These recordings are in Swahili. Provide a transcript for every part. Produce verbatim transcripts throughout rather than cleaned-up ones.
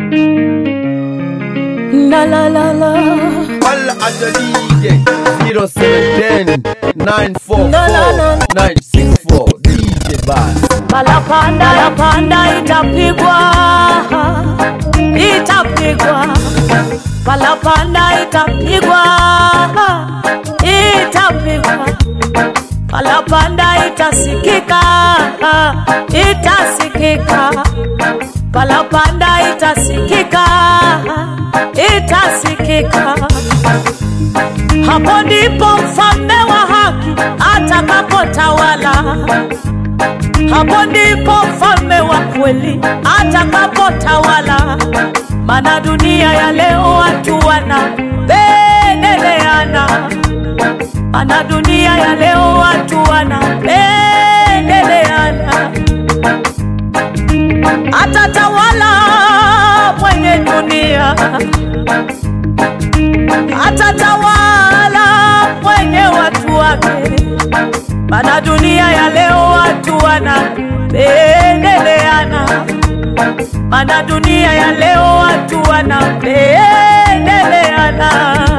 La la la la. All at the D J zero seven one zero nine four four nine six four D J Bass. Palapanda la panda itapigwa, itapigwa. Palapanda itapigwa, itapigwa. Palapanda itasikika, itasikika. Palapanda itasikika, itasikika. Hapo ndipo mfalme wa haki atakapotawala. Hapo ndipo mfalme wa kweli atakapotawala. Maana dunia ya leo watu wanapendeleana. Maana dunia ya leo watu wanapendeleana. Atatawala mwenye dunia, atatawala mwenye watu wake. Maana dunia ya leo watu wanapendeleana. Maana dunia ya leo watu wanapendeleana.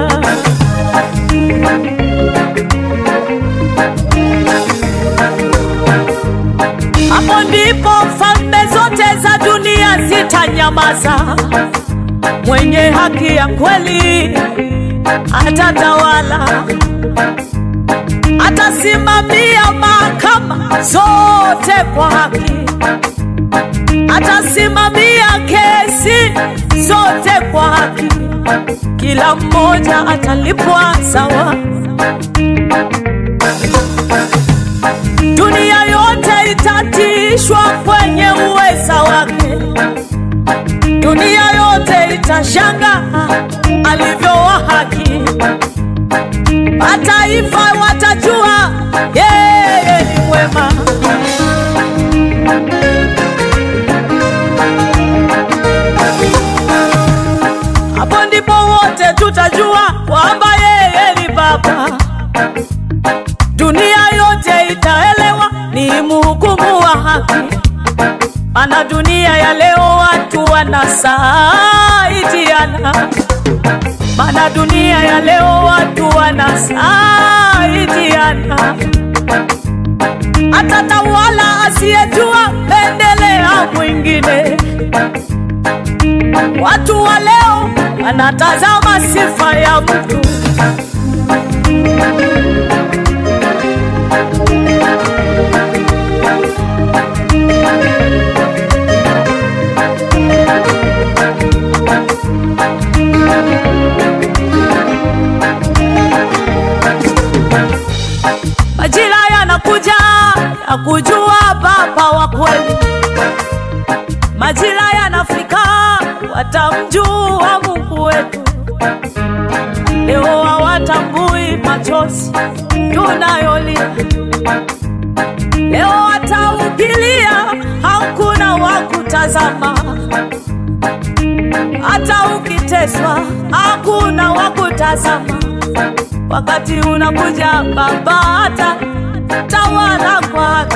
Hapo ndipo falme zote za dunia zitanyamaza. Mwenye haki ya kweli atatawala. Atasimamia mahakama zote kwa haki. Atasimamia kesi zote kwa haki. Kila mmoja atalipwa sawa. Dunia yote itatishwa kwenye uweza wake. Dunia yote itashanga alivyo wa haki. Mataifa watajua yeye ni mwema. Hapo ndipo wote tutajua kwamba yeye ni Baba. Dunia yote itaelewa ni mhukumu wa haki. Maana dunia ya leo watu wanasaidiana. Maana dunia ya leo watu wanasaidiana. Atatawala asiyejua pendelea mwingine. Watu wa leo wanatazama sifa ya mtu. Majira yanakuja ya kujua Baba wa kweli. Majira yanafika watamjua Mungu wetu. Leo hawatambui machozi tunayolia. Leo wataukilia, hakuna wa kutazama. Hata ukiteswa, hakuna wa kutazama. Wakati unakuja Baba atatawala kwa haki.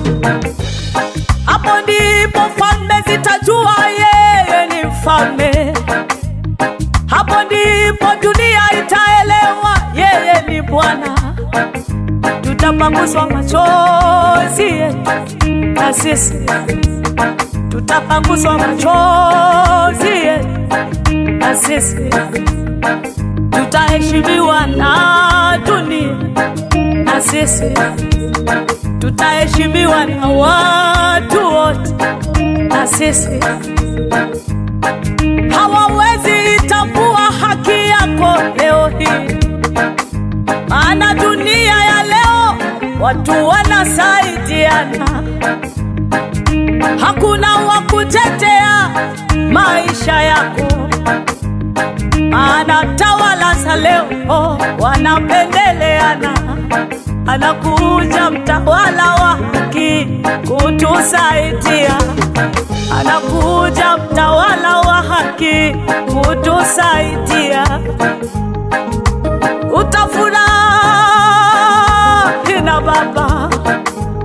Hapo ndipo falme zitajua yeye ni mfalme. Hapo ndipo dunia itaelewa yeye ni Bwana. Tutapanguswa machozi yetu na sisi. Tutapanguswa machozi yetu na sisi. Tutaheshimiwa na dunia na sisi. Tutaheshimiwa na watu wote na sisi. Hawawezi itambua haki yako leo hii. Maana dunia ya leo watu wanasaidiana. Hakuna wa kutetea maisha yako. Maana tawala za leo wanapendeleana. Anakuja mtawala wa haki kutusaidia. Anakuja mtawala wa haki kutusaidia. Utafurahi na Baba.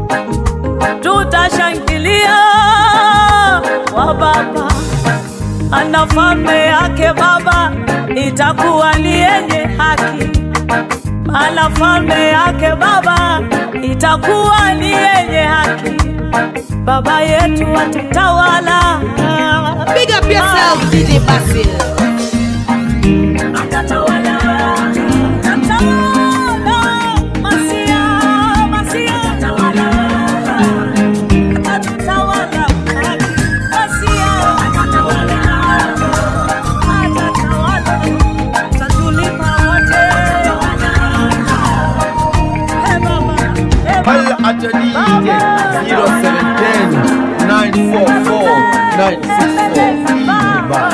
Tutashangilia wa Baba. ana falme yake Baba itakuwa ni yenye haki. Ana falme yake Baba itakuwa ni yenye haki. Baba yetu atutawala. Big up yourself, D J Basil. Atatawala, atatawala, Masia, Masia, atatawala, atatawala, Masia, atatawala, atatawala, atatulipa wote. Hey Baba, hey Baba. Holla at your D J zero seven one zero nine four four nine six four. D J Bass.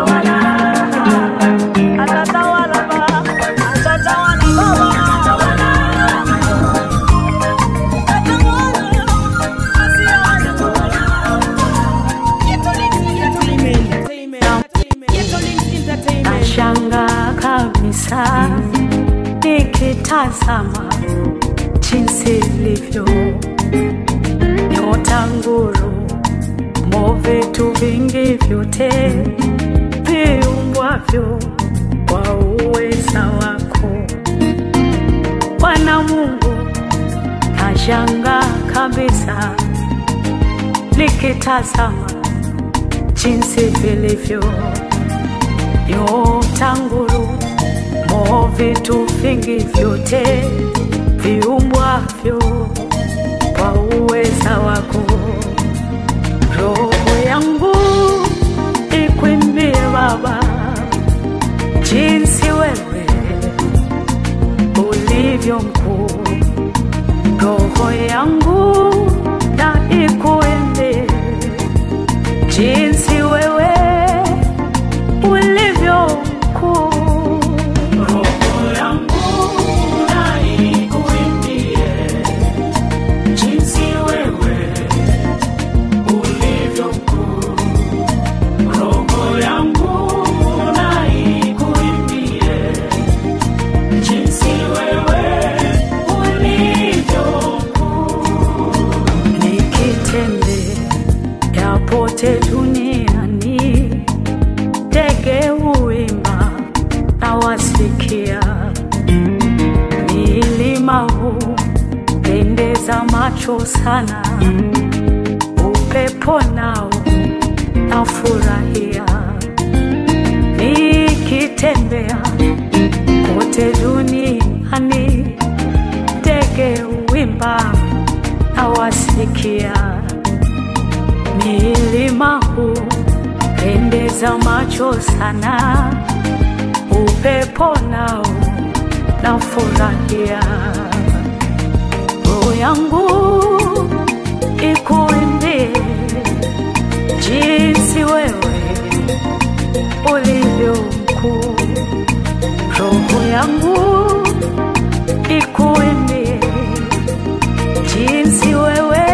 Nashangaa kabisa nikitazama jinsi ilivyo nyota, nguru, vitu vingi vyote viumbwavyo kwa uweza wako Bwana Mungu. Nashangaa kabisa nikitazama jinsi vilivyo nyota, nguru, vitu vingi vyote viumbwavyo kwa uweza wako. Roho yangu ikuimbie Baba jinsi wewe ulivyo mkuu. Roho yangu na ikuimbie jinsi wewe ulivyo mkuu. Roho yangu na ikuimbie jinsi wewe ulivyo mkuu. Roho yangu na ikuimbie jinsi wewe ulivyo mkuu. Nikitembea pote duniani, ndege huimba na wasikia. Milima hupendeza macho sana, upepo nao nafurahia. Nikitembea kote duniani, ndege huimba na wasikia. Milima hupendeza macho sana, upepo nao nafurahia. Roho yangu ikuimbie jinsi wewe ulivyo mkuu. Roho yangu ikuimbie jinsi wewe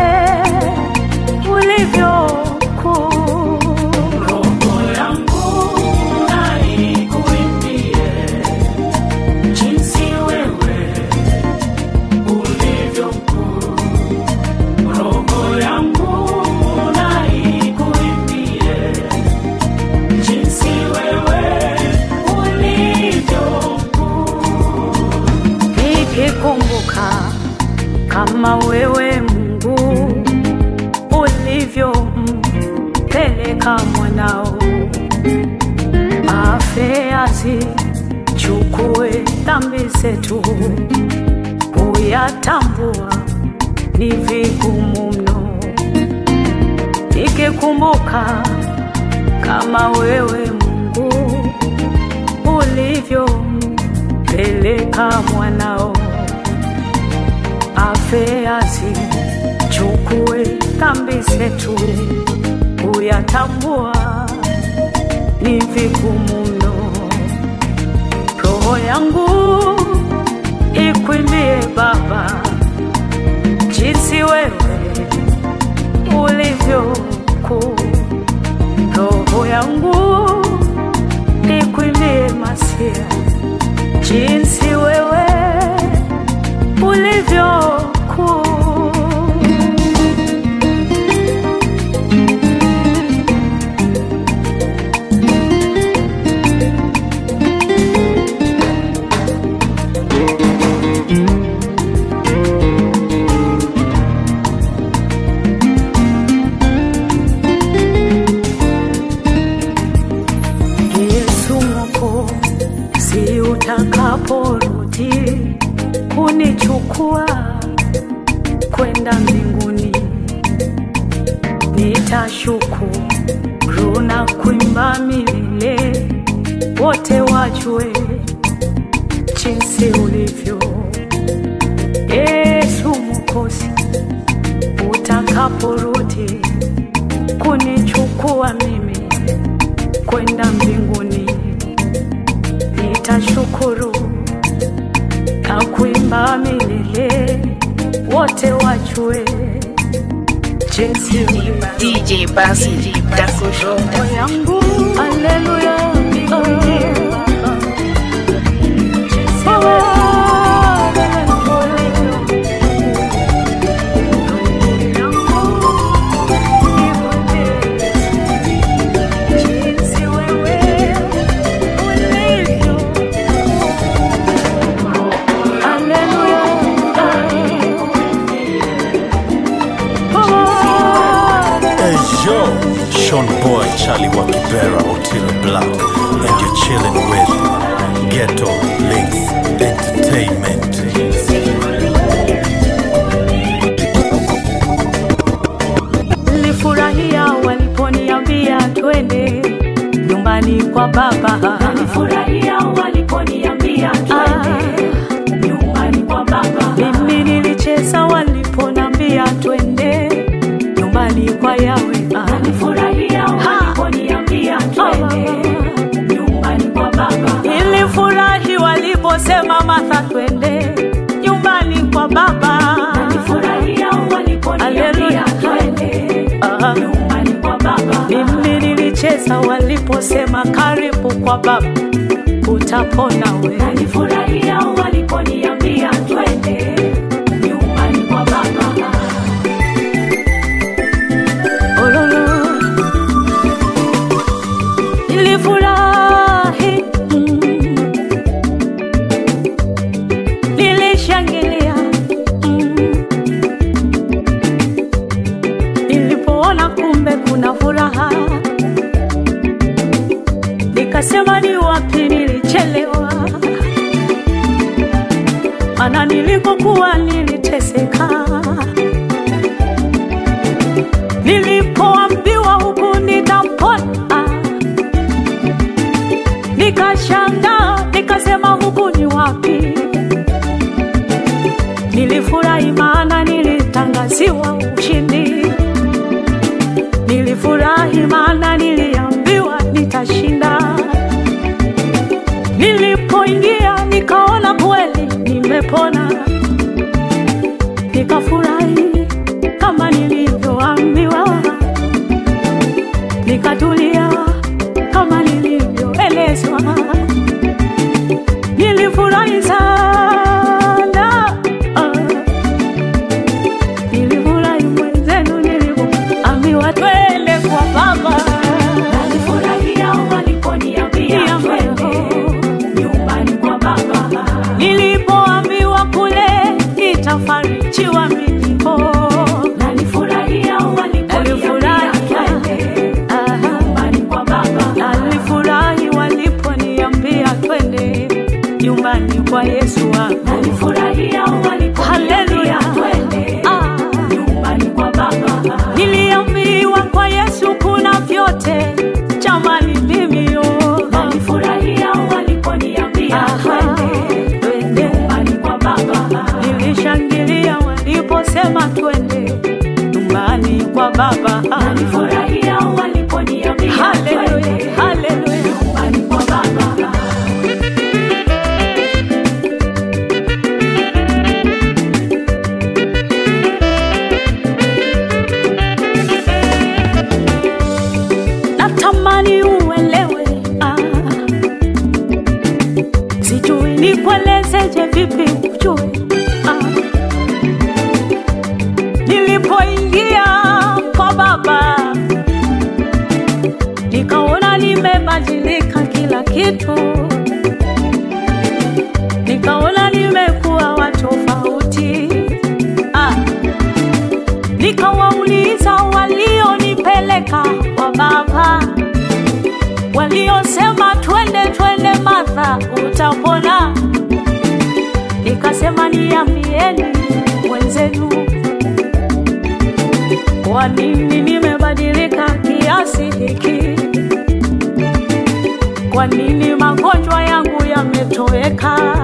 ulivyo mkuu. Roho yangu na ikuimbie jinsi wewe ulivyo mkuu. Roho yangu na ikuimbie jinsi wewe ulivyo mkuu. Nikikumbuka kama wewe Mungu ulivyo mpeleka mwanao afe azichukue dhambi zetu, kuyatambua ni vigumu mno. Nikikumbuka kama wewe Mungu ulivyo mpeleka mwanao afe azichukue dhambi zetu, kuyatambua ni vigumu mno. Roho yangu ikuimbie Baba jinsi wewe ulivyo mkuu. Roho yangu ikuimbie Masia jinsi wewe ulivyo mkuu. utakaporudi kunichukua kwenda mbinguni, nitashukuru na kuimba milele, wote wajue jinsi ulivyo Yesu Mwokozi. Utakaporudi kunichukua mimi kwenda mbinguni, nitashukuru na kuimba milele, wote wajue jinsi ulivyo. D J Basil Dakujo yangu. Haleluya. Sean Boy, Charlie Wakibera, Otile Black, and you're chilling with Ghetto Links Entertainment. Nilifurahia waliponiambia twende nyumbani kwa baba. Nilifurahia waliponiambia twende nyumbani kwa baba. Mimi nilicheza waliponiambia twende nyumbani kwa Yahweh. Nilifurahia waliponiambia twende nyumbani kwa baba. Nilifurahi waliposema Martha twende nyumbani kwa baba. Nilifurahia waliponiambia twende nyumbani kwa baba. Mimi nilicheza waliposema karibu kwa baba utapona wewe. Nilifurahia waliponiambia twende nyumbani kwa baba. Nilifurahi, mm, nilishangilia, mm, nilipoona kumbe kuna furaha, nikasema ni wapi nilichelewa, maana nilikokuwa niliteseka. Nilipoambiwa huku nitapona, nikashangaa, nikasema huku ni wapi? Nilifurahi maana nilitangaziwa ushindi. Nilifurahi maana niliambiwa nitashinda. Nilipoingia nikaona kweli nimepona. Nikafurahi kama nilivyoambiwa. Nikatulia kama nilivyoelezwa. Nilifurahi sana, uh, nilifurahi mwenzenu nilivyoambiwa twende kwa baba. Nilifurahia waliponiambia twende nyumbani kwa baba. Nilipoambiwa kule nitafarijiwa mimi ho. Nilifurahia waliponiambia twende nyumbani kwa baba. Nilifurahi waliponiambia twende nyumbani kwa Yesu wangu. Nilifurahia waliponiambia twende nyumbani kwa baba. Niliambiwa kwa Yesu kuna vyote, jamani mimi yo. Nilifurahia waliponiambia twende nyumbani kwa baba. Nilishangilia waliposema twende nyumbani kwa baba. Nilifurahia waliponiambia twende nyumbani kwa baba. Natamani uelewe, ah, sijui nikuelezeje vipi ujue, ah, nilipoingia kwa baba nikaona nimebadilika kila kitu. Nikaona nimekuwa wa tofauti, ah, nikawauliza walionipeleka kwa baba, waliosema twende twende Martha, sasa utapona. Nikasema niambieni mwenzenu, kwa nini nimebadilika kiasi hiki? Kwa nini magonjwa yangu yametoweka?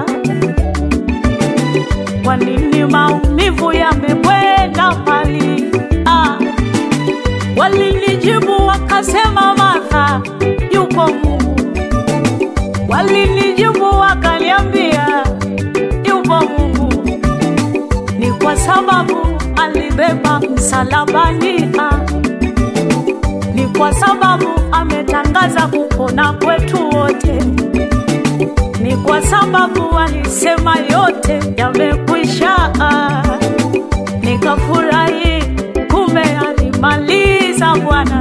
Kwa nini maumivu yamekwenda mbali? Ah, walinijibu wakasema, Martha, yuko Mungu. Walinijibu wakaniambia, yuko Mungu. Ni kwa sababu alibeba msalabani. Ah, ni kwa sababu ametangaza kupona kwetu wote. Ni kwa sababu alisema yote yamekwisha. Ah, nikafurahi, kumbe alimaliza Bwana.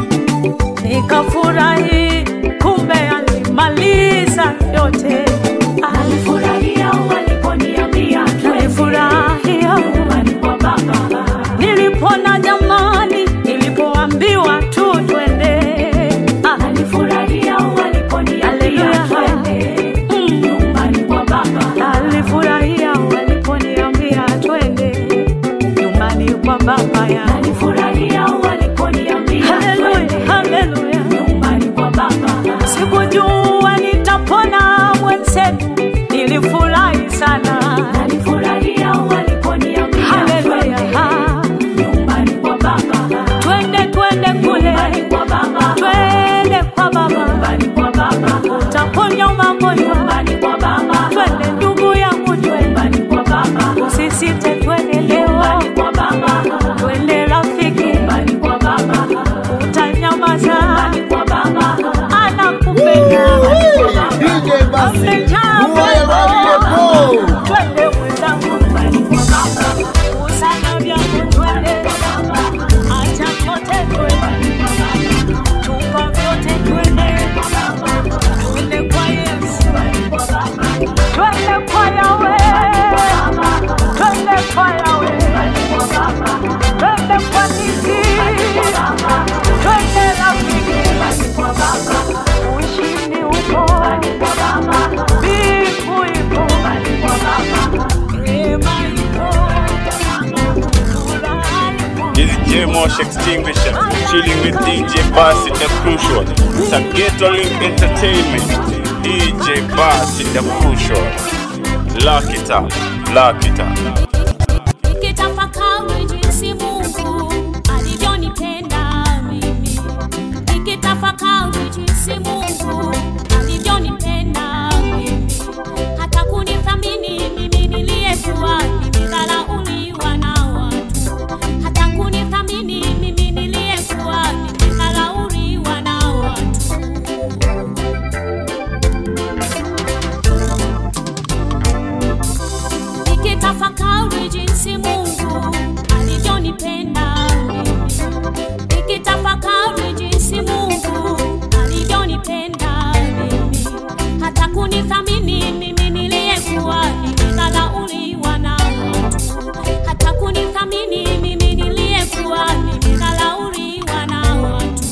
Nikafurahi, kumbe alimaliza yote. Alifurahia waliponiambia, alifurahia nyumbani kwa Baba. Nilipona jamani, nilipoambiwa tu twende. Alifurahia waliponiambia twende nyumbani kwa Baba. Alifurahia waliponiambia twende nyumbani kwa Baba ya. Alifurahia waliponiambia twende, haleluya, nyumbani kwa Baba. Sikujua nitapona mwenzenu, nilifurahi sana. Alifurahia waliponiambia twende nyumbani kwa Baba. Twende twende kule nyumbani kwa Baba. Twende kwa Baba nyumbani kwa Baba. Utaponya magonjwa nyumbani kwa Baba. Twende ndugu yangu, nyumbani kwa Baba. Usisite, twende leo nyumbani kwa Baba. Twende rafiki, nyumbani kwa Baba. Utanyamaza nyumbani kwa Baba. Anakupenda D J Basi, Ruaya Radiyo. twende mwenzangu, nyumbani kwa Baba. Usana vyako twende, acha kote twende, tupa vyote twende, twende kwa Yesu, twende kwa Yawe, twende kwa Yawe, twende kwa Nisi, twende rafiki, ushindi upo, mbingu ipo, neema ipo, furaha ipo. This is J Mosh Extinguisher, chilling with D J Bass in the Crucial. It's a Ghetto Link Entertainment. D J Bass in the Crucial. Lock it up, lock it up. Nikitafakari jinsi Mungu alivyonipenda mimi, nikitafakari jinsi Mungu alivyonipenda mimi, hata kunithamini mimi niliyekuwa nimedharauliwa na watu, hata kunithamini mimi niliyekuwa nimedharauliwa na watu. Nikitafakari jinsi Mungu alivyonipenda mimi, nikitafakari jinsi Mungu alivyonipenda mimi, hata kunithamini mimi niliyekuwa nimedharauliwa na watu, hata kunithamini mimi niliyekuwa nimedharauliwa na watu.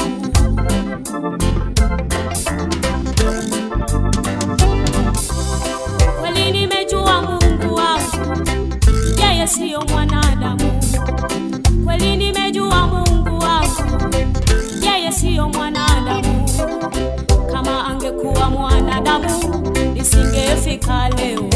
Kweli nimejua Mungu wangu, yeye siyo mwanadamu. Kweli nimejua Mungu wangu, yeye siyo mwanadamu. Kama angekuwa mwanadamu, nisingefika leo.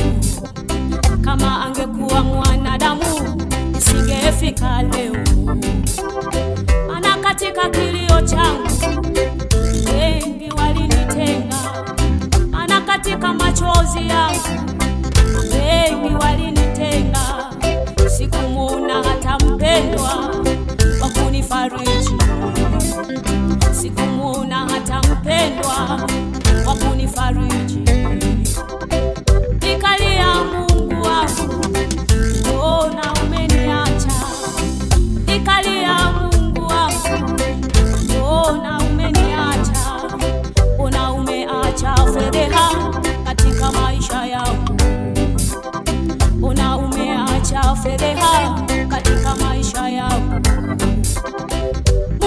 Kama angekuwa mwanadamu, nisingefika leo. Ana katika kilio changu, wengi walinitenga. Ana katika machozi yangu, wengi walinitenga. Sikumuona hata mpendwa wa kunifariji, sikumuona hata mpendwa wa kunifariji. Nikalia, Mungu wangu, mbona umeniacha? Nikalia, Mungu wangu, mbona umeniacha? Mbona umeacha fedheha katika maisha yangu? Mbona umeacha fedheha katika maisha yangu?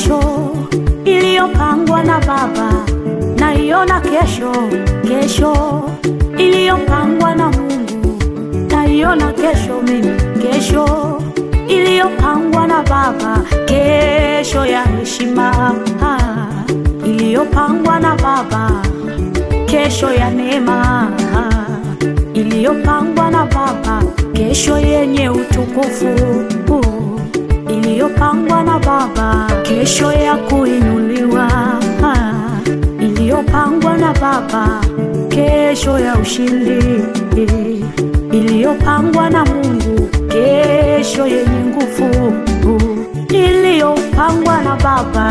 kesho iliyopangwa na Baba, naiona kesho, kesho iliyopangwa na Mungu, naiona kesho mimi, kesho iliyopangwa na Baba, kesho ya heshima iliyopangwa na Baba, kesho ya neema iliyopangwa na Baba, kesho yenye utukufu iliyopangwa na Baba, kesho ya kuinuliwa iliyopangwa na Baba, kesho ya ushindi iliyopangwa na Mungu, kesho yenye nguvu iliyopangwa na Baba.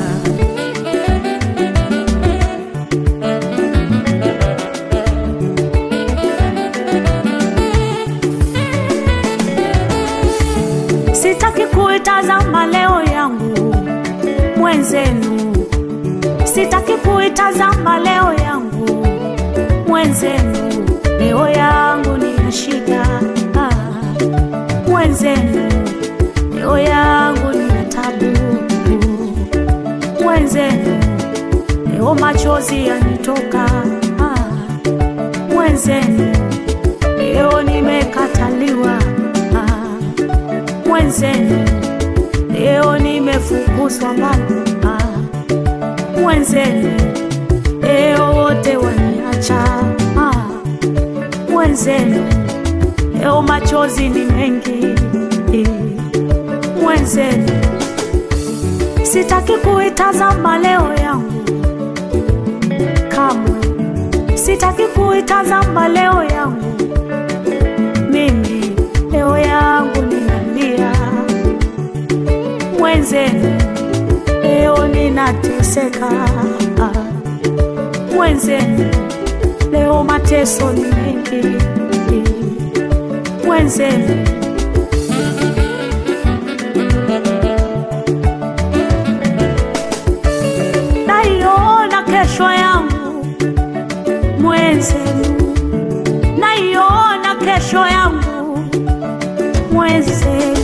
Sitaki kuitazama leo yangu mwenzenu, sitaki kuitazama leo yangu mwenzenu, leo yangu ni shida mwenzenu, leo yangu ni tabu mwenzenu, leo machozi yanitoka mwenzenu, leo nimekataliwa mwenzenu, leo nimefukuzwa mbali mwenzenu, leo wote waniacha mwenzenu, leo machozi ni mengi mwenzenu. Sitaki kuitazama leo yangu kamwe, sitaki kuitazama leo yangu mimi, leo yangu ninalia mwenzenu, leo ninateseka mwenzenu, leo mateso ni mengi mwenzenu. Naiona kesho yangu mwenzenu, naiona kesho yangu mwenzenu.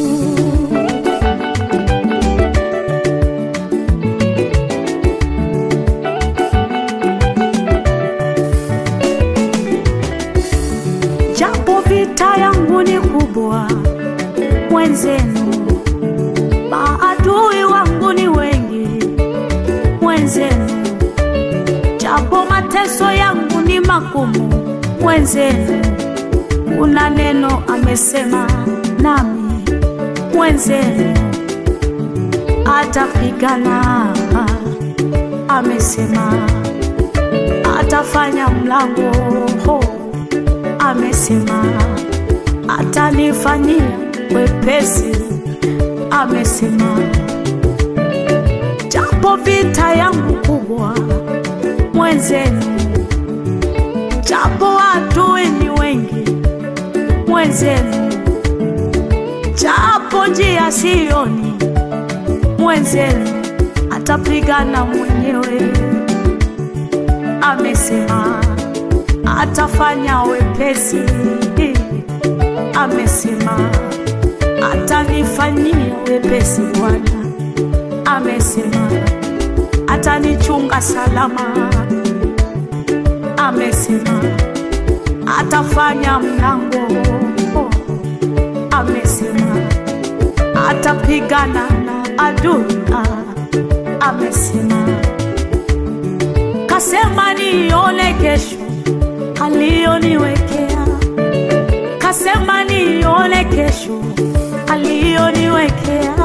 Japo vita yangu ni kubwa mwenzenu, maadui wangu ni wengi mwenzenu, japo mateso yangu ni magumu mwenzenu, kuna neno amesema nami mwenzenu, atapigana amesema, atafanya mlango amesema, atanifanyia wepesi amesema. Japo vita yangu kubwa mwenzenu, japo adui ni wengi mwenzenu, japo njia sioni mwenzenu, atapigana mwenyewe amesema, atafanya wepesi amesema, atanifanyia wepesi Bwana amesema, atanichunga salama amesema, atafanya mlango amesema, atapigana na adui amesema. Kasema nione kesho aliyoniwekea, kasema nione kesho aliyoniwekea.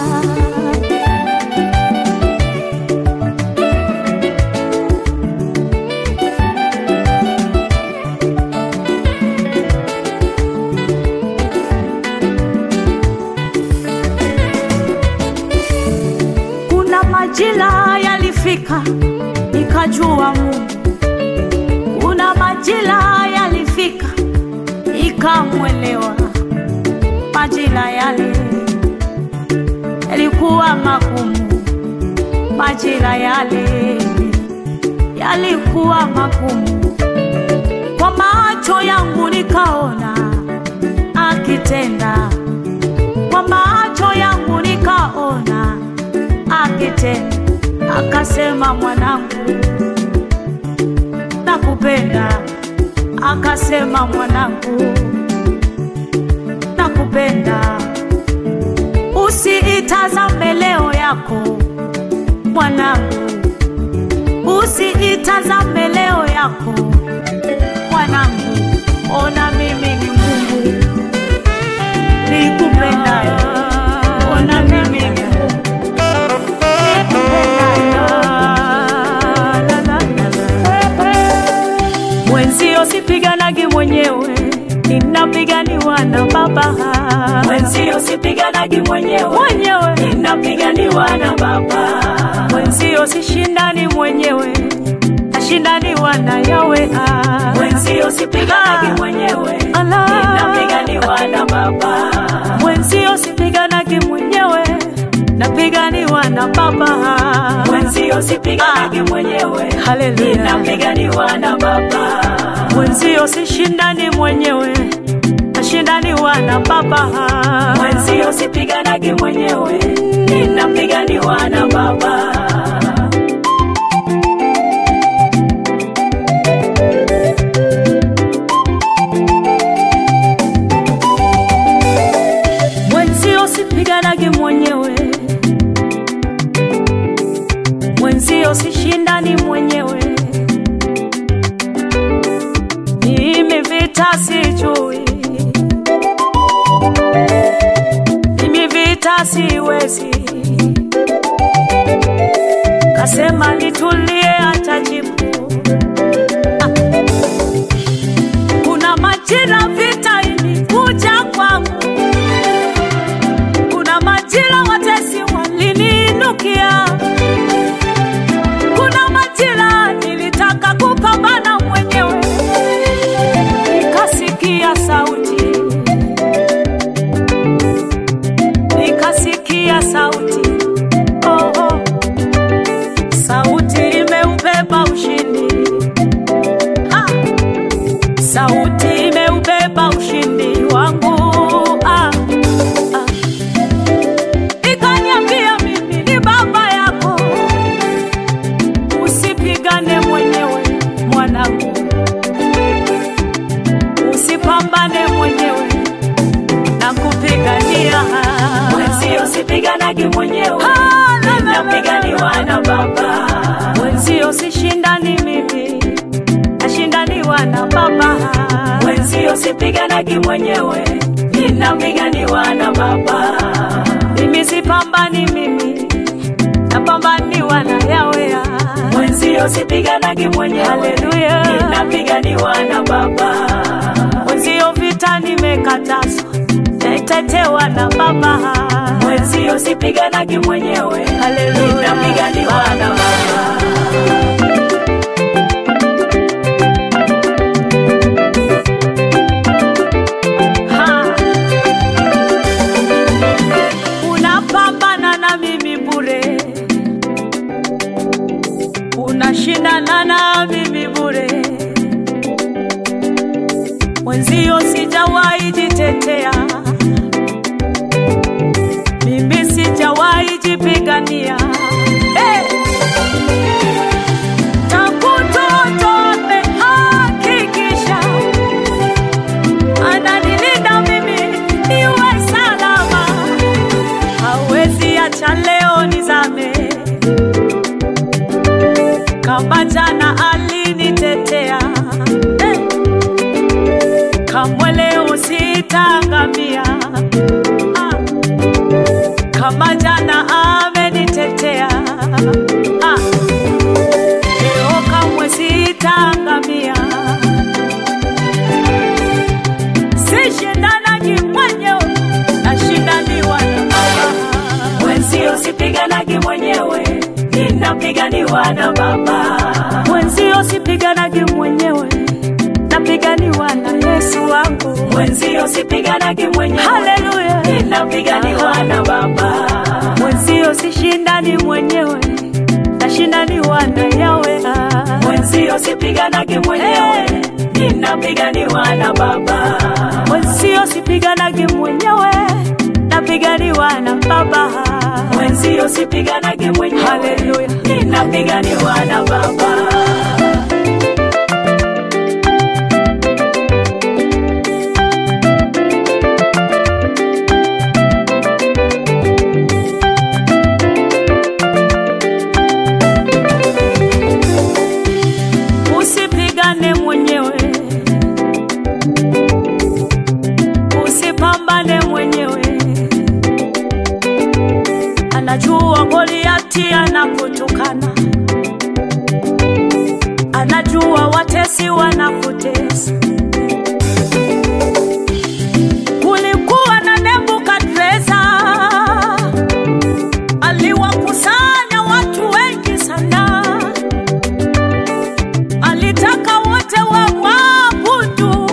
Kuna majira yalifika nikajua Mungu, kuna majira yalifika nikamwelewa. Majira yale yalikuwa magumu, majira yale yalikuwa magumu, kwa macho yangu nikaona akitenda, kwa macho yangu nikaona tena, akasema mwanangu nakupenda, akasema mwanangu nakupenda. Usiitazame leo yako mwanangu, usiitazame leo yako mwanangu, ona mimi ni Mungu nikupenda, ona mimi ni Mungu mwenzio sipiganagi mwenyewe, ninapiganiwa na Baba. Mwenzio sipiganagi mwenyewe, mwenyewe ninapiganiwa na Baba. Mwenzio sishindani mwenyewe, nashindaniwa na Yahweh. Mwenzio sipiganagi mwenyewe, ninapiganiwa na Baba. Mwenzio sipiganagi mwenyewe, napiganiwa na Baba. Mwenzio sipiganagi mwenyewe, haleluya, napiganiwa na Baba. Mwenzio sishindani mwenyewe, nashindaniwa na Baba. Mwenzio sipiganagi mwenyewe, ninapiganiwa na Baba. Mwenzio sipiganagi mwenyewe, mwenzio sishindani mwenyewe, mimi vita sijui, mimi vita siwezi. Kasema nitulie atajibu. Ah. Kuna majira vita ilikuja kwangu, kuna majira watesi waliniinukia, kuna majira nilitaka kupambana mwenyewe, nikasikia sauti, nikasikia sauti, oh oh, sauti imeubeba ushindi, ah, sauti imeubeba ushindi wangu, ah, ah. Ikaniambia mimi ni baba yako, usipigane mwenyewe mwanangu, usipambane mwenyewe, nakupigania. Mwenzio sipiganagi mwenyewe, napiganiwa na Baba. Mwenzio sishindani mimi, nashindaniwa na Baba. Mwenzio sipiganagi mwenyewe, ninapiganiwa na Baba. Mimi sipambani mimi, napambaniwa na Yahweh. Mwenzio sipiganagi mwenyewe, haleluya, ninapiganiwa na Baba. Mwenzio vita nimekatazwa, naitetewa na Baba. Mwenzio sipiganagi mwenyewe, haleluya, ninapiganiwa na Baba. Unapambana na mimi bure, unashindana na mimi bure. Mwenzio sijawahi jitetea, mimi sijawahi jipigania. Hey! Takutoto amehakikisha ananilinda mimi niwe salama, hawezi acha leo nizame, kama jana alinitetea. Hey! Kamwe leo sitaangamia, ah, kama jana amenitetea, ah, leo kamwe sitaangamia. Sishindanagi mwenyewe, nashindaniwa na Baba. Mwenzio sipiganagi mwenyewe, ninapiganiwa na Baba. Mwenzio sipiganagi mwenyewe, napiganiwa na Yesu wangu. Mwenzio sipiganagi mwenyewe, haleluya, ninapiganiwa na Baba. Mwenzio sishindani mwenyewe, nashindaniwa na Yahweh. Mwenzio sipiganagi mwenyewe, ninapiganiwa na Baba. Mwenzio sipiganagi mwenyewe, napiganiwa na Baba. Mwenzio Mwenzio sipiganage mwenyewe. Haleluya. Ninapiganiwa na Baba. Usipigane mwenyewe. Usipambane mwenyewe. Anajua Goliati anakutukana. Anajua watesi wanakutesa. Kulikuwa na Nebukadreza, aliwakusanya watu wengi sana. Alitaka wote wamwabudu.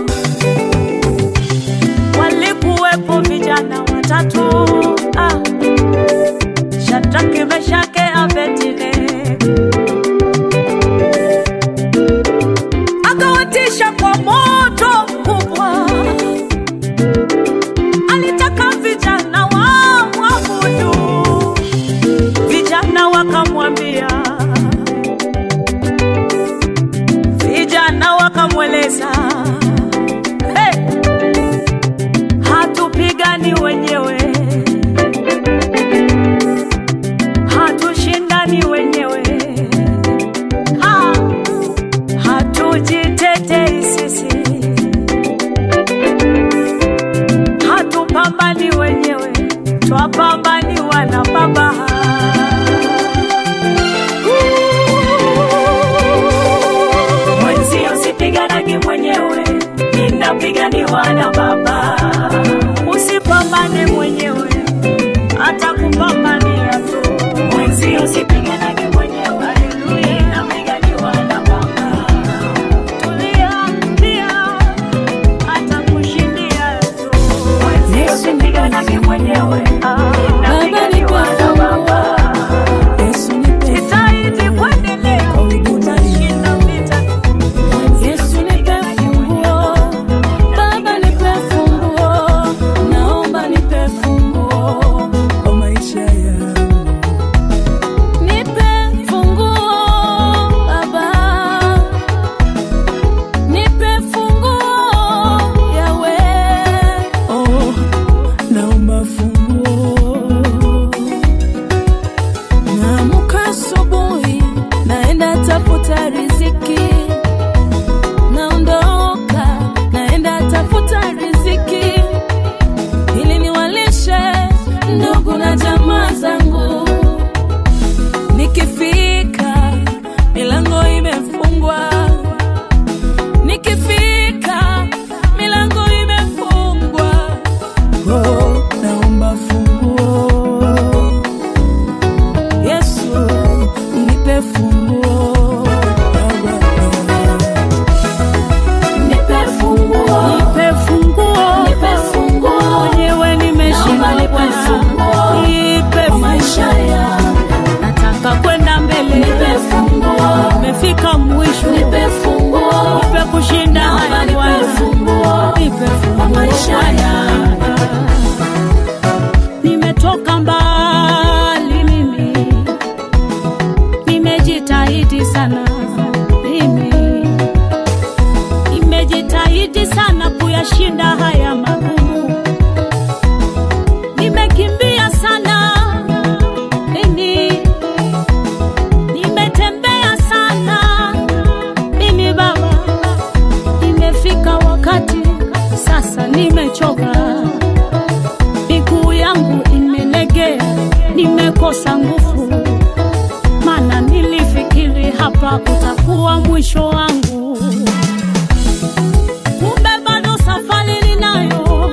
Walikuwepo vijana watatu, ah, Shadraka, Meshaki, Abednego. Akawatisha kwa moto mkubwa. Alitaka vijana wamwabudu. Vijana wakamwambia, vijana wakamweleza, hey, hatupigani wenyewe, hatushindani wenyewe, ha, hatujitetei sisi, hatupambani wenyewe, twapambaniwa na Baba. Mwenzio sipiganagi mwenyewe, ninapiganiwa na Baba. Usipambane mwenyewe, atakupambania tu. Mwenzio sipiganagi mwenyewe, ninapiganiwa na Baba. Tulia, tulia, atakushindia tu. Mwenzio sipiganagi mwenyewe, ninapiganiwa na Baba. Jitahidi kuendelea, utashinda vita. Yesu nipe funguo, Baba nipe funguo, naomba nipe funguo kwa maisha yangu. Nipe funguo Baba, nipe funguo Yawe, oh, naomba funguo. Naamka asubuhi, naenda tafuta riziki. Naondoka, naenda tafuta riziki, ili niwalishe ndugu na jamaa zangu. Nikifika, milango imefungwa. Nikifika, milango imefungwa. Oh, naomba funguo. Yesu, nipe funguo. Nipe funguo. Nipe funguo. Nipe funguo. Mwenyewe nimeshinda. Nipe funguo. Nipe funguo. Maisha yangu. Nataka kwenda mbele. Nipe funguo. Nimefika mwisho. Nipe funguo. Nipe kushinda haya. Nipe funguo. Nipe funguo. Maisha yangu. Nimetoka mbali mimi. Nimejitahidi sana mimi. Nimejitahidi sana kuyashinda haya magumu. Nimekimbia sana mimi. Nimetembea sana mimi Baba. Nimefika wakati sasa nimechoka. Miguu yangu imelegea, nimekosa nguvu. Maana nilifikiri hapa utakuwa mwisho wangu. Kumbe bado safari ninayo.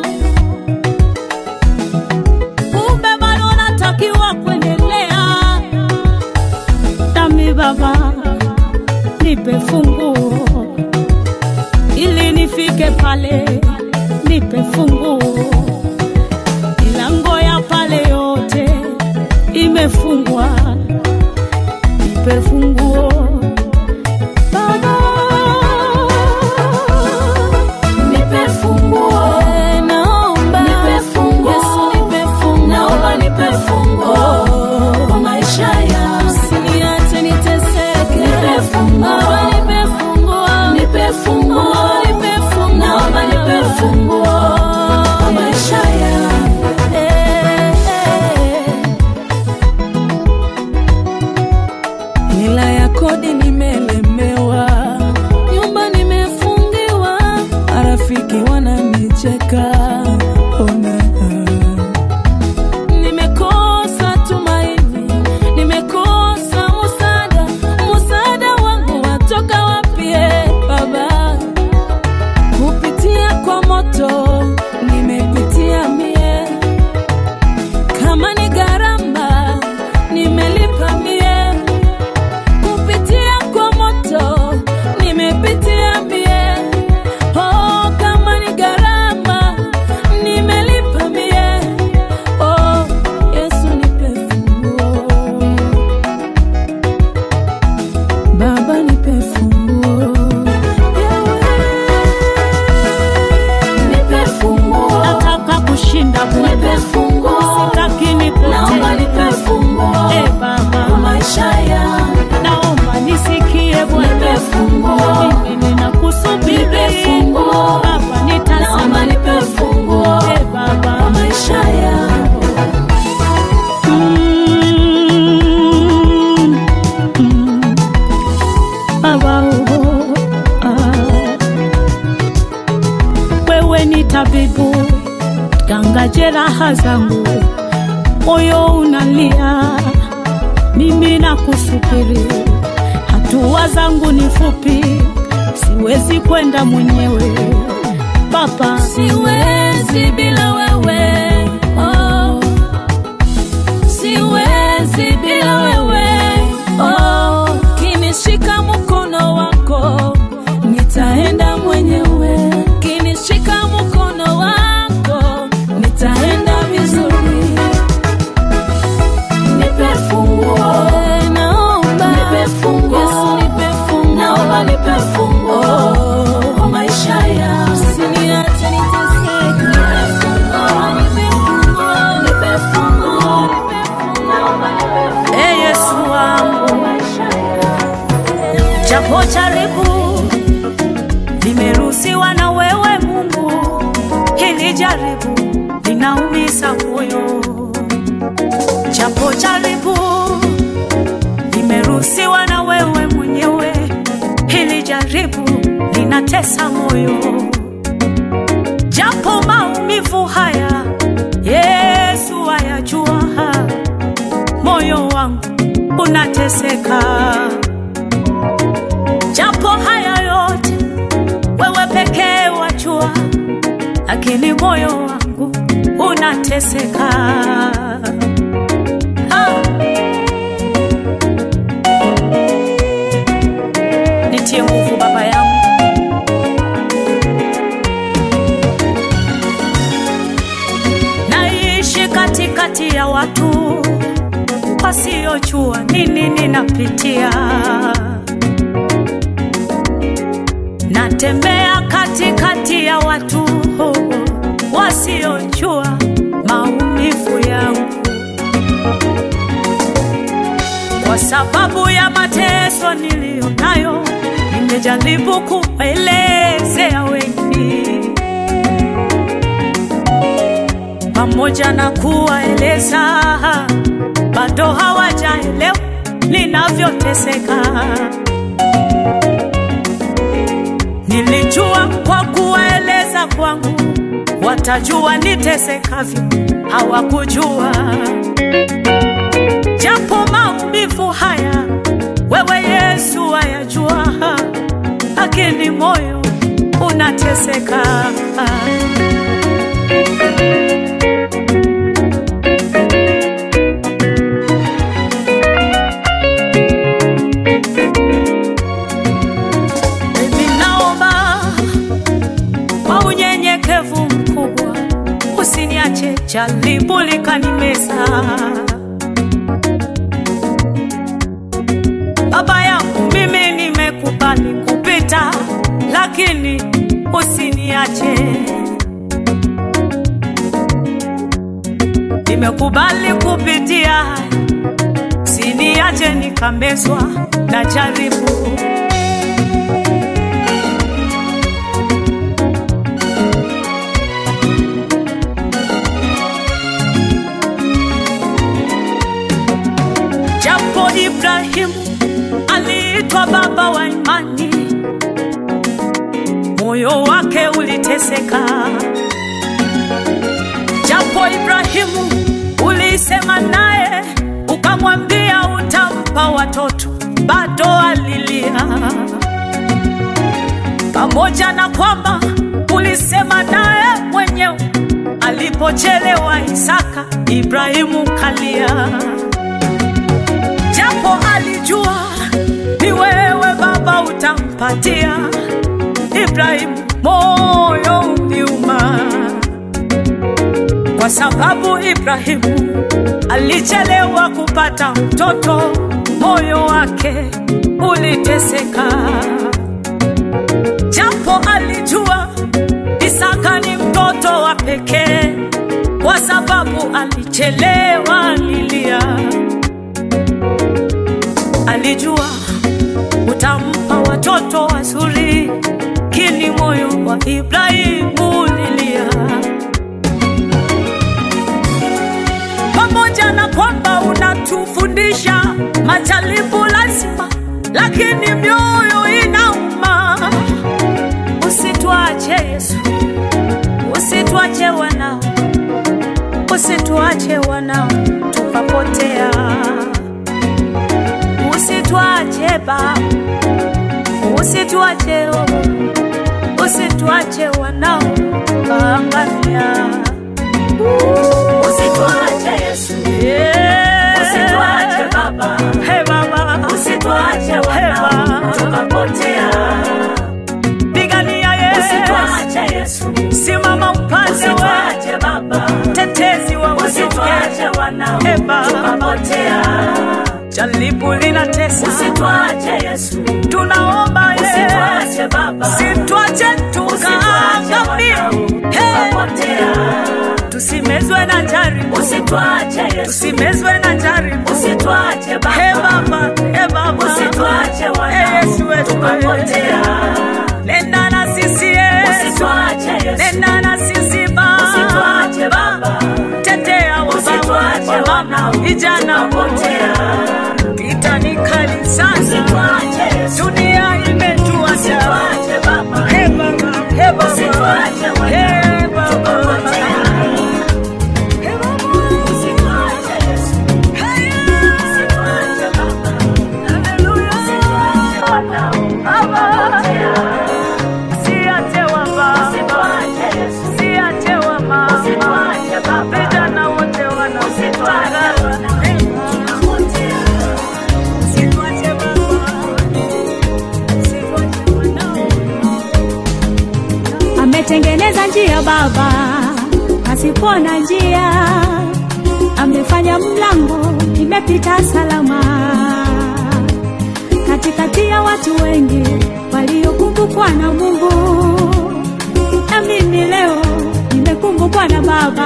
Kumbe bado natakiwa kuendelea. Nami Baba, nipe funguo ili nifike pale. Nipe funguo. Milango ya pale yote imefungwa. Nipe funguo Baba. Nipe funguo. Naomba. Nipe funguo. Yesu nipe funguo. Naomba nipe funguo. marafiki wananicheka. Ona, nimekosa tumaini, nimekosa msaada. Msaada wangu watoka wapi Baba? Kupitia kwa moto nimepitia mie, kama ni gharama nimelipa mie. Kupitia kwa moto nimepitia mie, oh, kama ni gharama nimelipa mie. Oh, Yesu nipe funguo, Baba nipe funguo, nipe funguo. Nataka kushinda, nipe funguo. Sitaki nipotee, naomba nipe funguo. Eh Baba, maisha yangu naomba nisikie Bwana, nipe funguo. Mimi ninakusubiri, nipe funguo. Baba nitazama, naomba nipe funguo. Eh Baba, maisha yangu. Mm, mm, Baba, oh, ah. Wewe ni tabibu, ganga jeraha zangu, moyo unalia, mimi nakusubiri. Hatua zangu ni fupi, siwezi kwenda mwenyewe Baba, siwezi bila wewe. Oh, siwezi bila wewe. Oh, kinishika mkono wako nitaenda mwenyewe, kinishika mkono wako nitaenda vizuri. Nipe funguo, naomba nipe funguo. Yesu nipe funguo, naomba nipe funguo kwa maisha yangu. Usiniache niteseke, nipe funguo, nipe funguo, nipe funguo, naomba nipe funguo. Eh, Yesu wangu, japo jaribu nimeruhusiwa na wewe Mungu, hili jaribu linaumiza moyo. Japo jaribu nimeruhusiwa na wewe mwenyewe, hili jaribu linatesa moyo. Japo maumivu haya Yesu ayajua, moyo wangu unateseka. Japo haya yote wewe pekee wajua, lakini moyo wangu unateseka. Ah. Nitie nguvu Baba yangu, naishi katikati ya watu wasiojua nini ninapitia. Natembea katikati ya watu wasiojua maumivu yangu. Kwa sababu ya mateso niliyo nayo, nimejaribu kuelezea wengi, pamoja na kuwaeleza bado hawajaelewa ninavyoteseka. Nilijua kwa kuwaeleza kwangu watajua nitesekavyo, hawakujua. Japo maumivu haya wewe Yesu ayajua, lakini moyo unateseka. Mimi naomba kwa unyenyekevu mkubwa, usiniache jaribu likanimeza. Baba yangu, mimi nimekubali kupita, lakini usiniache. Nimekubali kupitia, usiniache nikamezwa na jaribu. Japo Ibrahimu aliitwa baba wa imani, moyo wake uliteseka. Japo Ibrahimu ulisema naye ukamwambia utampa watoto, bado alilia. Pamoja na kwamba ulisema naye mwenyewe, alipochelewa Isaka, Ibrahimu kalia. Japo alijua ni wewe Baba utampatia, Ibrahimu moyo uliuma. Kwa sababu Ibrahimu alichelewa kupata mtoto, moyo wake uliteseka. Japo alijua Isaka ni mtoto wa pekee, kwa sababu alichelewa alilia. Alijua utampa watoto wazuri, kini moyo wa Ibrahimu ulilia. Pamoja na kwamba unatufundisha majaribu lazima, lakini mioyo inauma. Usituache Yesu, usituache wanao, usituache wanao tukapotea. Usituache Baba, usituache oh, usituache wanao kaangamia. Usituache Yesu, yeah. Usituache Baba, hey Baba, usituache wanao tukapotea. Pigania Yesu, usituache Yesu, simama upande, usituache Baba, tetezi wa usituache wanao hey tukapotea. Jaribu linatesa, usituache Yesu, tunaomba Yesu, usituache Baba, usituache tukaangamia, tukapotea. Tusimezwe na jaribu, usituache Yesu, tusimezwe na jaribu, usituache Baba, he Baba, he Baba, usituache wanao Yesu, tukapotea. Nenda na sisi Yesu, usituache Yesu, nenda na sisi Baba, usituache Baba, tetea usituache wanao vijana potea. Vita ni kali sana, usituache Yesu, dunia imetuacha, usituache Baba, he Baba, he Baba, usituache wanao tukapotea. Ametengeneza njia Baba pasipo na njia, amefanya mlango imepita salama. Katikati ya watu wengi waliokumbukwa na Mungu, na mimi leo nimekumbukwa na Baba.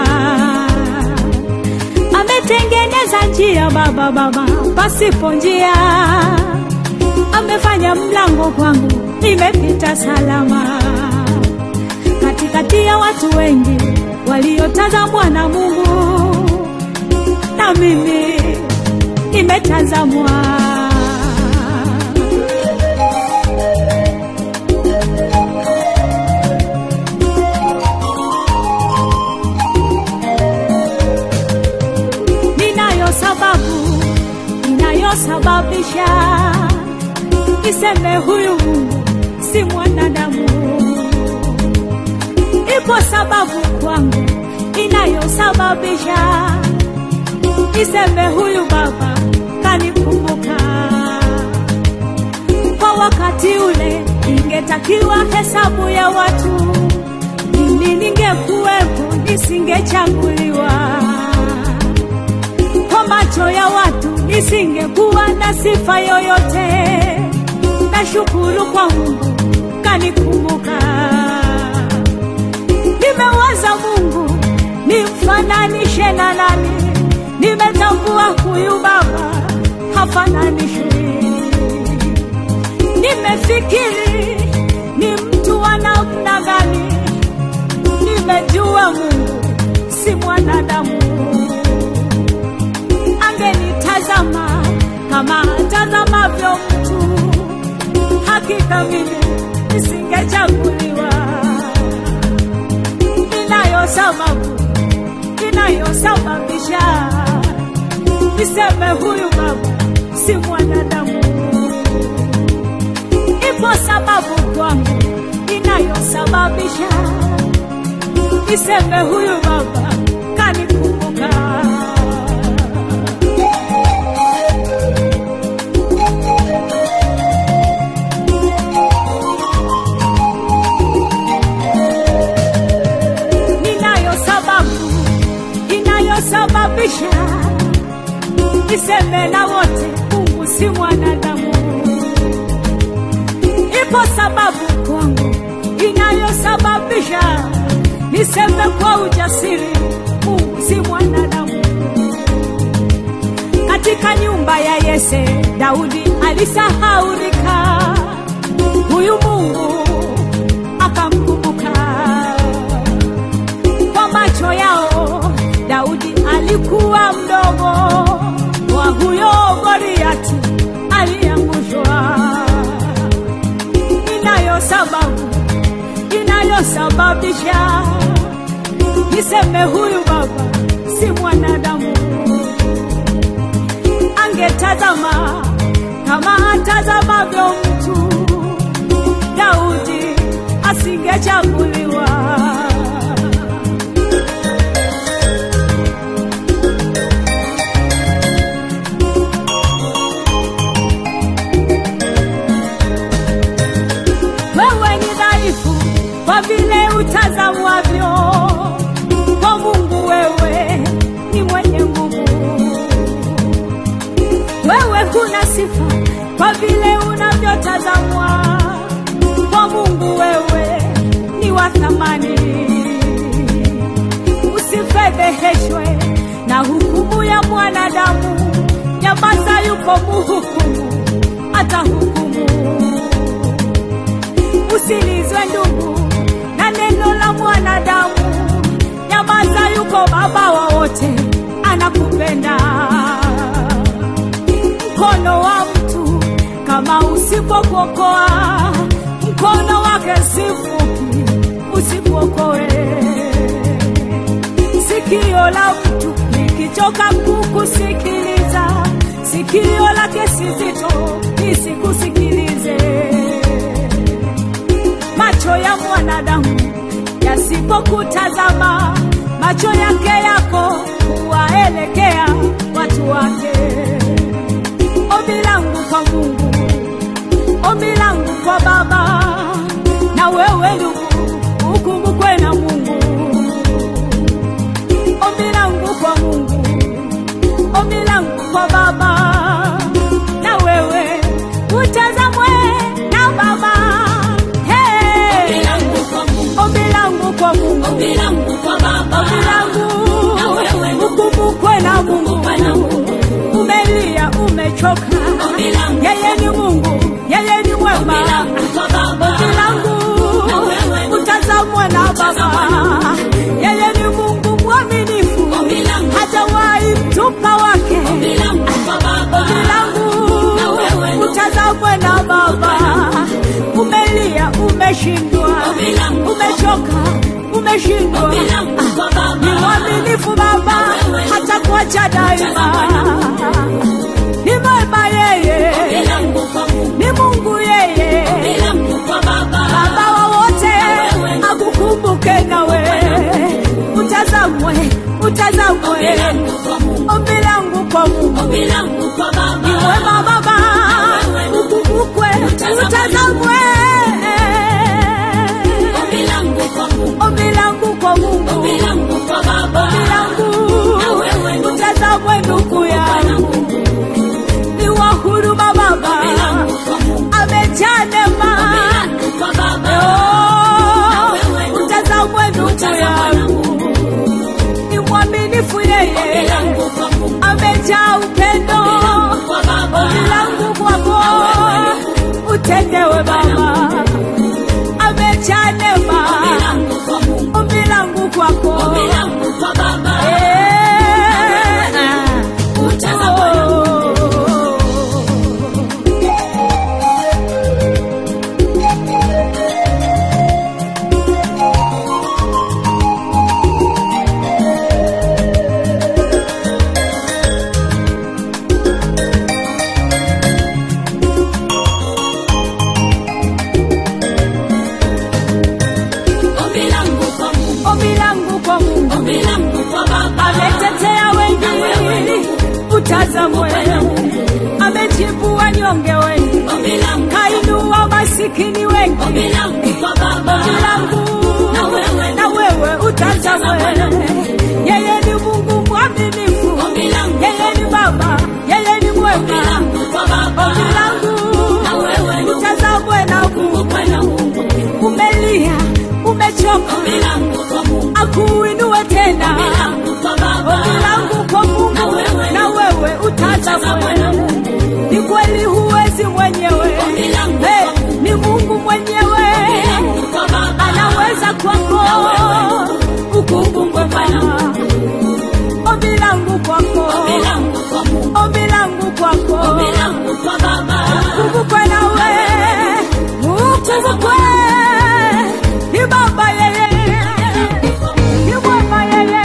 Ametengeneza njia Baba, Baba pasipo njia, amefanya mlango kwangu imepita salama. Katikati ya watu wengi waliotazamwa na Mungu, na mimi nimetazamwa. Ninayo sababu inayosababisha niseme huyu Mungu si mwanadamu. Ipo sababu kwangu inayosababisha niseme huyu Baba kanikumbuka. Kwa wakati ule ingetakiwa hesabu ya watu, mimi ningekuwepo nisingechaguliwa. Kwa macho ya watu nisingekuwa na sifa yoyote. Nashukuru kwa Mungu kanikumbuka. Nimewaza Mungu nimfananishe na nani, nimetambua huyu Baba hafananishwi. Nimefikiri ni mtu wa namna gani, nimejua Mungu si mwanadamu. Angenitazama kama tazamavyo mtu, hakika mimi nisingechaguliwa. sababu inayosababisha niseme huyu baba si mwanadamu. Ipo sababu kwangu inayosababisha niseme huyu baba kanikumbuka. Ninayo sababu inayosababisha niseme na wote Mungu si mwanadamu. Ipo sababu kwangu inayosababisha niseme kwa ujasiri Mungu si mwanadamu. Katika nyumba ya Yese Daudi alisahaulika, huyu Mungu akamkumbuka. Kwa macho yao Daudi alikuwa mdogo wa huyo Goliati aliangushwa. Inayo sababu inayosababisha niseme huyu baba si mwanadamu. Angetazama kama atazamavyo mtu, Daudi asingechaguliwa. Wewe ni dhaifu kwa vile utazamwavyo, kwa Mungu wewe ni mwenye nguvu. Wewe huna sifa kwa vile unavyotazamwa, kwa Mungu wewe ni wa thamani. Usifedheheshwe na hukumu ya mwanadamu, nyamaza, yuko muhukumu atahukumu. Usilizwe ndugu na neno la mwanadamu, nyamaza, yuko baba wa wote anakupenda. Mkono wa mtu kama usipokuokoa, mkono wake si mfupi usipokoe. Sikio la mtu likichoka kukusikiliza, sikio lake si zito lisikusikilize. Macho ya mwanadamu yasipokutazama, macho yake yako huwaelekea watu wake. Ombi langu kwa Mungu, ombi langu kwa Baba, na wewe ndugu ukumbukwe na Mungu. Ombi langu kwa Mungu, ombi langu kwa Baba, na wewe utazamwe na Baba. Hey! Ombi langu kwa Mungu, ombi langu kwa Baba, ombi langu na wewe ukumbukwe na Mungu. Umelia, umechoka, yeye ni Mungu, yeye ni mwema. Ombi langu utazamwe na Baba, yeye ni Mungu mwaminifu, hajawahi mtupa wake. Ombi langu utazamwe na Baba. Umelia, umeshindwa, umechoka, umeshindwa, ni mwaminifu Baba, hata kuacha daima. Ni mwema yeye, ni Mungu yeye, Baba wa wote akukumbuke nawe. Utazamwe, utazamwe, ombi langu kwa Mungu, ni mwema Baba, ukumbukwe, utazamwe. Ombi langu kwa Mungu, ombi langu utazamwe ndugu yangu. Ni wa huruma Baba, amejaa neema. Oh, utazamwe ndugu yangu. Ni mwaminifu yeye, amejaa upendo. Ombi langu kwako utendewe Baba, amejaa neema. Ombi langu kwako, ametetea wengi utazamwe, amejibu wanyonge wengi, kainua masikini wengi. Ombi langu na wewe utazamwe, yeye ni Mungu mwaminifu, yeye ni Baba, yeye ni mwema. Ombi langu utazamwe na Mungu, umelia umechoka, akuinue tena. Ombi langu kwa Mungu na wewe utazamwe, ni kweli huwezi mwenyewe, hey, ni Mungu mwenyewe anaweza kwako ukumbukwe Bwana. Ombi langu kwako, ombi langu kwako, ukumbukwe nawe, ukumbukwe ni Baba yeye, ni Baba yeye.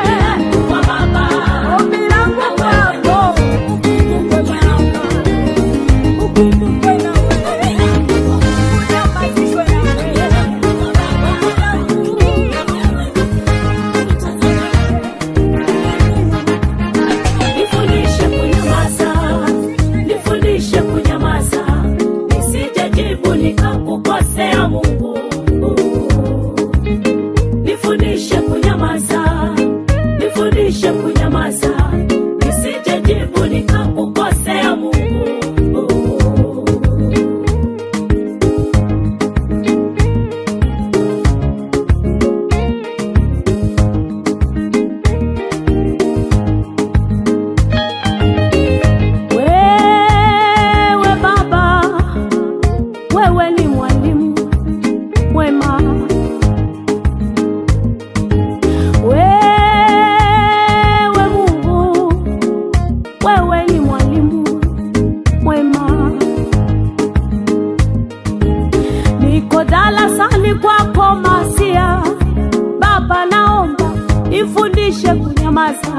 Ombi langu kwako, ukumbukwe Bwana, ukumbukwe nawe, unyamazishwe nawe. Nifundishe kunyamaza, nifundishe kunyamaza, nisijejibu nikakukosea Mungu. Nifundishe kunyamaza, nifundishe kunyamaza, nisijejibu nikakukosea Mungu. Wewe Baba, wewe ni mwalimu mwema, wewe Mungu, wewe ni mwalimu mwema. Niko darasani kwako Masia, Baba naomba nifundishe kunyamaza.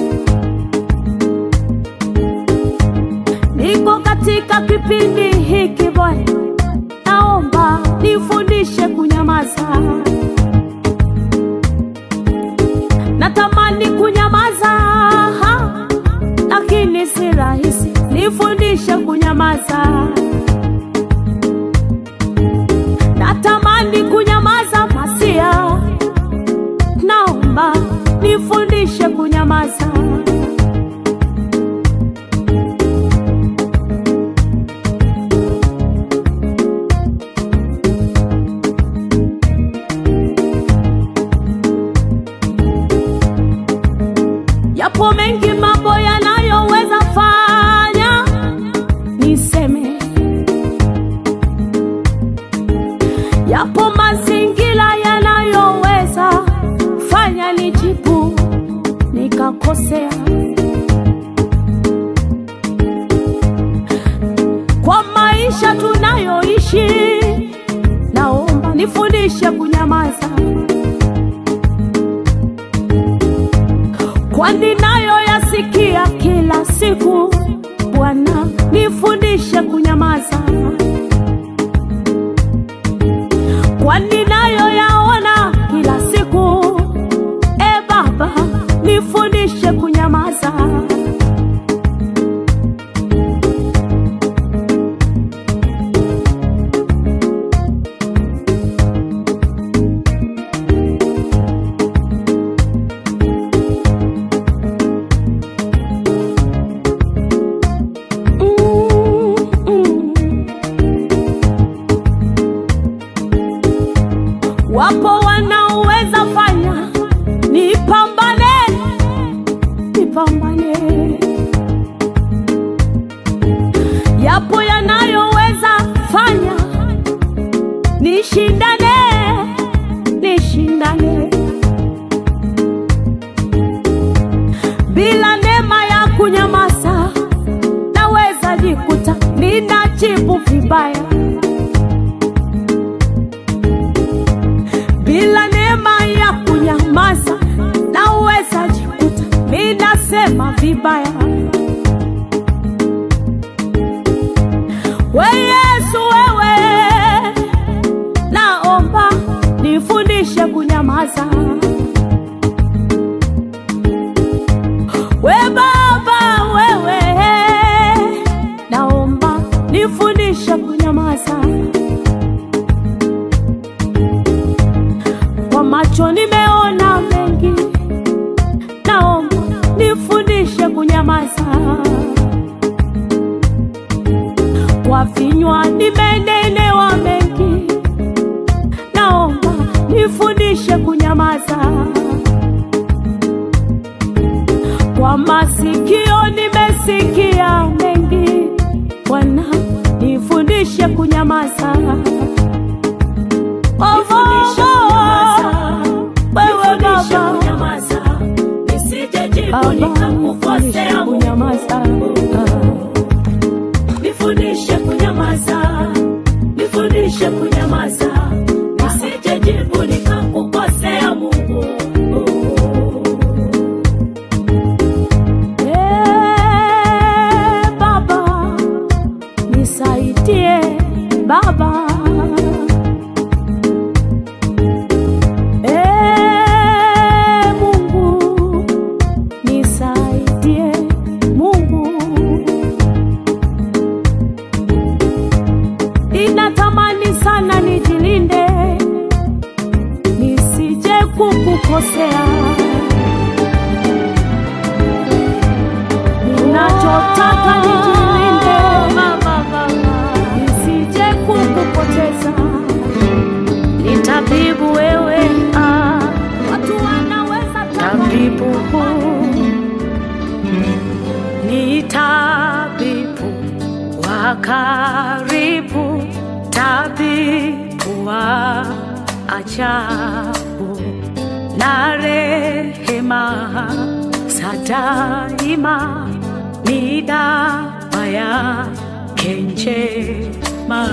Niko katika kipindi hiki Bwana, naomba nifundishe kunyamaza. Natamani kunyamaza, ha, lakini si rahisi. Nifundishe kunyamaza. Natamani kunyamaza Masia, naomba nifundishe kunyamaza. Yapo mengi mambo yanayoweza fanya niseme, yapo mazingira yanayoweza fanya nijibu nikakosea. Kwa maisha tunayoishi, naomba nifundishe kunyamaza, kwani nayo yasikia kila siku. Bwana nifundishe kunyamaza, kwani nayo yaona kila siku. E Baba nifundishe kunyamaza. Wapo wanaoweza fanya nipambane, nipambane. Yapo yanayoweza fanya nishindane, nishindane. Bila neema ya kunyamaza, naweza jikuta ninajibu vibaya. Bila neema ya kunyamaza, naweza jikuta ninasema vibaya. We Yesu wewe, naomba nifundishe kunyamaza. nimekukosea. Ninachotaka nijilinde, nisije kukupoteza. Ni tabibu wewe, ah, watu wanaweza tabibu. Ni tabibu wa karibu, tabibu wa ajabu, na rehema za daima, ni dawa yake njema.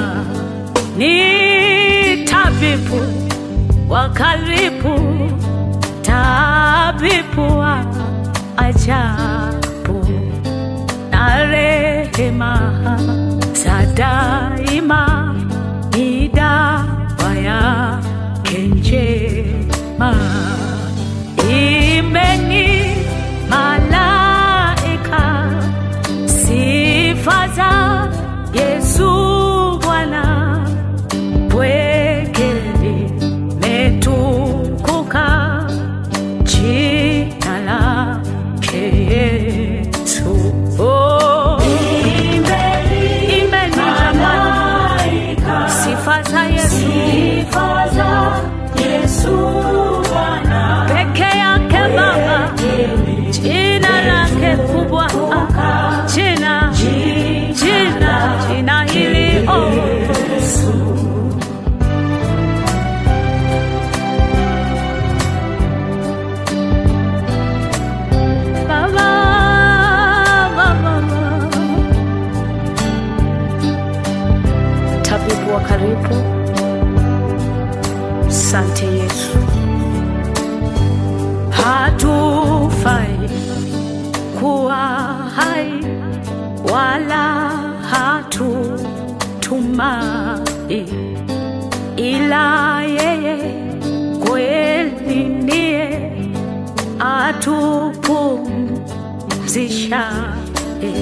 Ni tabibu wa karibu, tabibu wa ajabu, na rehema za daima, ni dawa yake njema. Imbeni malaika sifa za Yesu Bwana, pweke limetukuka jina lake Yesu. Oh, imbeni malaika sifa za Yesu, sifa za Yesu Bwana, peke yake Baba, jina lake kubwa, jina jina jina hili, oh Yesu. Baba, Baba, tabibu wa karibu, asante Yesu. Hatufai kuwa hai wala hatutumai, ila yeye kweli ndiye atupumzishaye.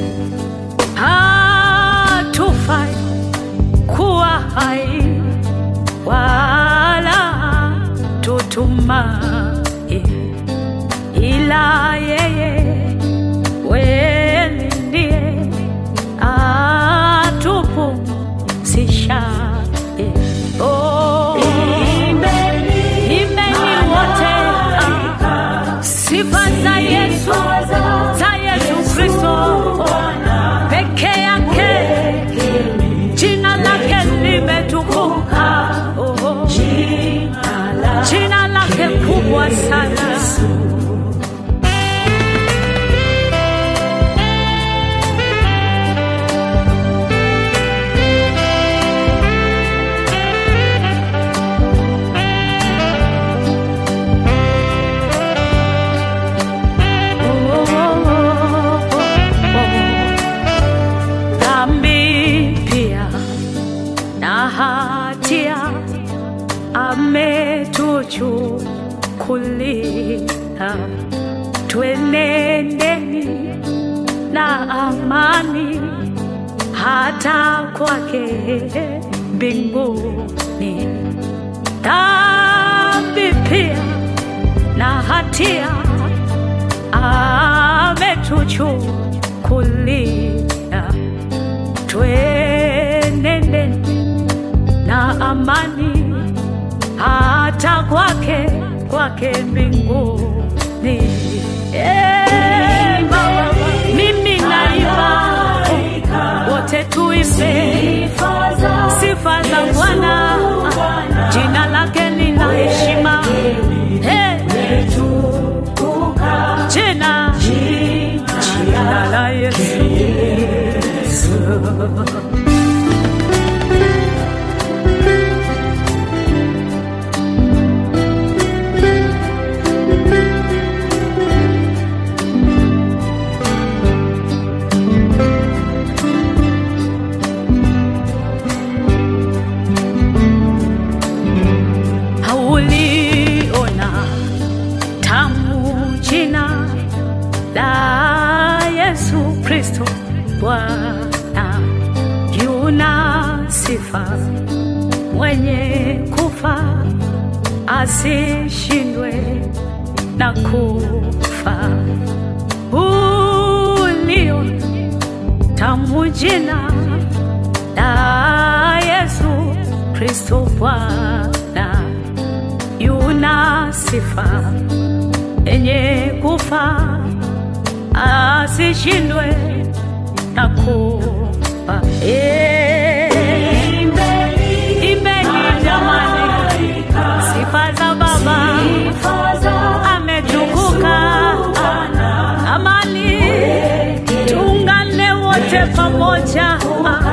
Hatufai kuwa hai wala tutumai, ila yeye kweli ndiye atupumzishaye. Oh, imbeni, imbeni wote sifa za Yesu, za Yesu Kristo peke yake, jina lake limetukuka, oh, jina lake kubwa sana. Ametuchukulia, twenendeni na amani hata kwake mbinguni. Dhambi pia na hatia ametuchukulia, twenendeni na amani hata kwake kwake mbinguni. Eh, Baba, mimi naimba, wote tuimbe sifa za Bwana, jina lake ni la heshima. Eh, jina jina la Yesu. Kristo Bwana yuna sifa, mwenye kufa asishindwe na kufa. Ulio tamu jina la Yesu Kristo Bwana, yuna sifa enye kufa, asishindwe na kufa. Imbeni, imbeni jamani, sifa za Baba ametukuka. Amani, tuungane wote pamoja.